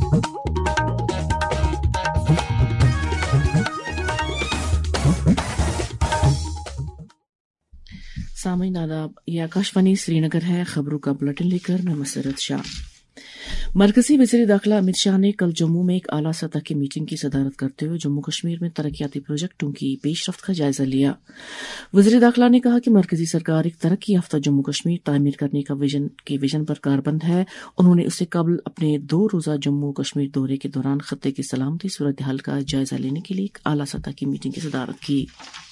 सामीन आदाब, ये आकाशवाणी श्रीनगर है। खबरों का बुलेटिन लेकर मैं मसरत शाह। मरकजी वज़ीर दाखिला अमित शाह ने कल जम्मू में एक आला सतह की मीटिंग की सदारत करते हुए जम्मू कश्मीर में तरक्याती प्रोजेक्टों की पेशरफ्त का जायजा लिया। वज़ीर दाखिला ने कहा कि मरकजी सरकार एक तरक्की याफ्ता जम्मू कश्मीर तामीर करने का विजन पर कारबंद है। उन्होंने उससे कबल अपने 2 रोज़ा जम्मू कश्मीर दौरे के दौरान खत्ते की सलामती सूरत हाल का जायजा लेने के लिए एक आला सतह की मीटिंग की सदारत की।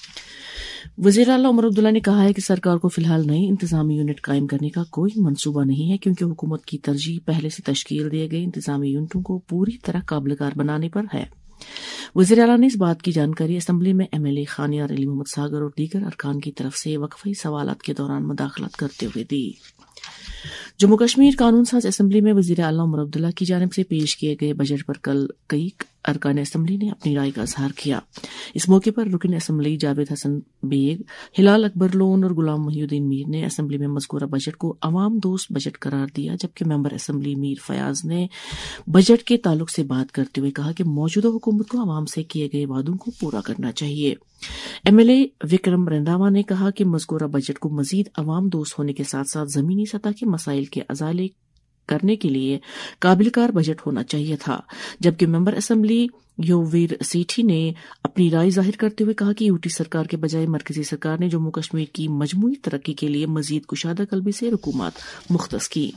वज़ीर आला उमर अब्दुल्ला ने कहा है कि सरकार को फिलहाल नई इंतजामी यूनिट कायम करने का कोई मंसूबा नहीं है, क्योंकि हुकूमत की तरजीह पहले से तश्कील दिए गए इंतजामी यूनिटों को पूरी तरह काबिल-कार बनाने पर है। वज़ीर आला ने इस बात की जानकारी असेंबली में MLA खानियार अली मोहम्मद सागर और दीगर अरकान की तरफ से वक्फी सवालात के दौरान मुदाखलत करते हुए दी। जम्मू कश्मीर कानून साज असेंबली में वज़ीर आला उमर अब्दुल्ला की जानिब से पेश किए गए बजट पर कल कई अरकान असेंबली ने अपनी राय का इजहार किया। इस मौके पर रुकन असेंबली जावेद हसन बेग, हिलाल अकबर लोन और गुलाम मोहिउद्दीन मीर ने असेंबली में मज़कूरा बजट को अवाम दोस्त बजट करार दिया, जबकि मेंबर असेंबली मीर फयाज ने बजट के ताल्लुक से बात करते हुए कहा कि मौजूदा हुकूमत को अवाम से किए गए वादों को पूरा करना चाहिए। MLA विक्रम रंधावा ने कहा कि मज़कूरा बजट को मजीद अवाम दोस्त होने के साथ साथ जमीनी सतह के मसाइल के अजाले करने के लिए काबिल-कार बजट होना चाहिए था, जबकि मेंबर असेंबली योवीर सेठी ने अपनी राय जाहिर करते हुए कहा कि यूटी सरकार के बजाय मरकजी सरकार ने जम्मू कश्मीर की मजमूई तरक्की के लिए मजीद कुशादा कल्बी से हुकूमत मुख्तस की।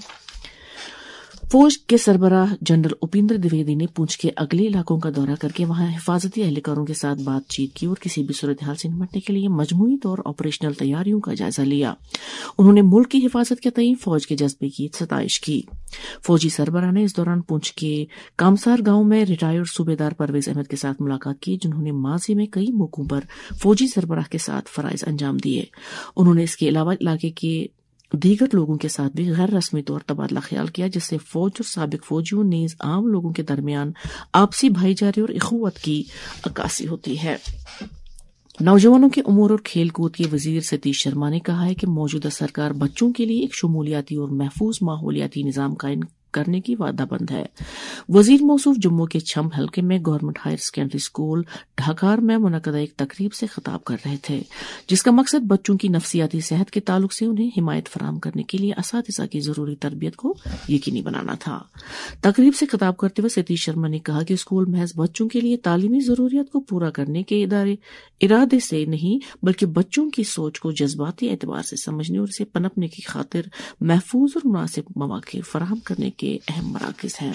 फौज के सरबराह जनरल उपेंद्र द्विवेदी ने पूंछ के अगले इलाकों का दौरा करके वहां हिफाजती एहलकारों के साथ बातचीत की और किसी भी सूरत हाल से निपटने के लिए मजमूई तौर ऑपरेशनल तैयारियों का जायजा लिया। उन्होंने मुल्क की हिफाजत के तईन फौज के जज्बे की सताइश की। फौजी सरबराह ने इस दौरान पूंछ के कामसार गांव में रिटायर्ड सूबेदार परवेज अहमद के साथ मुलाकात की, जिन्होंने माजी में कई मौकों पर फौजी सरबराह के साथ फराइज अंजाम दिए। उन्होंने इसके अलावा इलाके के दीगर लोगों के साथ भी गैर रस्मी तौर तबादला ख्याल किया, जिससे फौज और साबिक फौजियों नेज आम लोगों के दरमियान आपसी भाईचारे और इखुवत की अक्कासी होती है। नौजवानों के उमूर और खेल कूद के वजीर सतीश शर्मा ने कहा है कि मौजूदा सरकार बच्चों के लिए एक शमूलियाती और महफूज माहौलियाती निजाम कायम करने की वादाबंद है। वजीर मौसूफ जम्मू के छम हलके में government higher secondary school Dhakar में मुनक्कदा एक तकरीब से खिताब कर रहे थे, जिसका मकसद बच्चों की नफसियाती सेहत के ताल्लुक से उन्हें हिमायत फराहम करने के लिए असातिज़ा की जरूरी तरबियत को यकीनी बनाना था। तकरीब से खिताब करते हुए सतीश शर्मा ने कहा कि स्कूल महज बच्चों के लिए तालीमी जरूरियात को पूरा करने के इरादे से नहीं, बल्कि बच्चों की सोच को जज्बाती एतबार से समझने और इसे पनपने की खातिर महफूज और मुनासिब मौके फराहम करने के अहम मराकज़ हैं।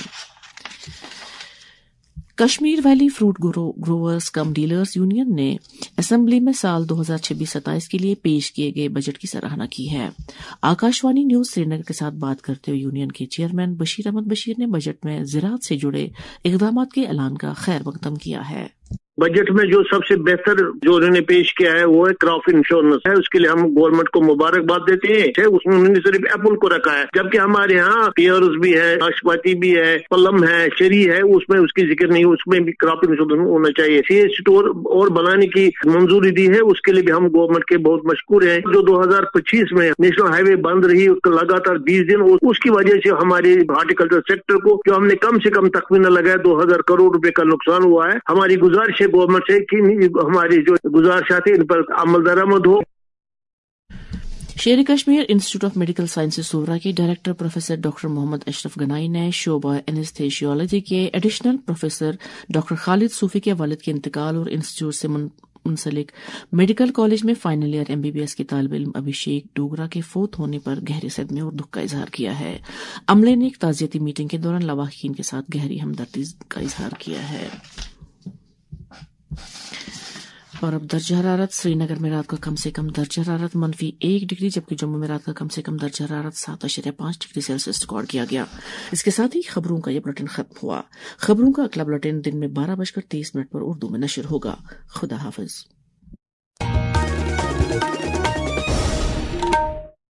Kashmir valley fruit growers cum dealers union ने असेंबली में साल 2026-27 के लिए पेश किए गए बजट की सराहना की है। आकाशवाणी न्यूज श्रीनगर के साथ बात करते हुए यूनियन के चेयरमैन बशीर अहमद बशीर ने बजट में ज़राअत से जुड़े इक़दामात के ऐलान का खैर मकदम किया है। बजट में जो सबसे बेहतर जो उन्होंने पेश किया है वो है क्रॉप इंश्योरेंस है। उसके लिए हम गवर्नमेंट को मुबारकबाद देते हैं। उसमें उन्होंने सिर्फ एप्पल को रखा है, जबकि हमारे यहाँ पियर्स भी है, नाशपाती भी है, पलम है, चेरी है, उसमें उसकी जिक्र नहीं, उसमें भी क्रॉप इंश्योरेंस होना चाहिए। सीएच स्टोर और बनाने की मंजूरी दी है, उसके लिए भी हम गवर्नमेंट के बहुत मशकूर हैं। जो 2025 में नेशनल हाईवे बंद रही लगातार 20 दिन, उसकी वजह से हमारे हार्टिकल्चर सेक्टर को जो हमने कम से कम तखमीना लगाया 2000 करोड़ रुपए का नुकसान हुआ है। हमारी गुजारिश गवर्नमेंट से कि हमारी जो गुजारिशात है इन पर अमल दरामद हो। Sher Kashmir institute of medical sciences Soura के director professor doctor Mohammad Ashraf Ganai ने शोबा एनेस्थेशियोलॉजी के additional professor doctor Khalid Sufi के वालिद के इंतकाल और इंस्टीट्यूट से मुंसलिक मेडिकल कॉलेज में फाइनल ईयर MBBS के तालिब इल्म अभिषेक डोगरा के फौत होने पर गहरे सदमे और दुख का इजहार किया है। अमले ने एक ताज़ियती मीटिंग के दौरान लवाहिकीन के साथ गहरी हमदर्दी का इजहार किया है। और अब दर्जा हरारत श्रीनगर में रात का कम से कम दर्जा हरारत -1 डिग्री, जबकि जम्मू में रात का कम से कम दर्जा हरारत 7.5 डिग्री सेल्सियस रिकॉर्ड किया गया। इसके साथ ही खबरों का यह बुलेटिन खत्म हुआ। खबरों का अगला बुलेटिन दिन में 12:30 पर उर्दू में नशर होगा। खुदा हाफिज।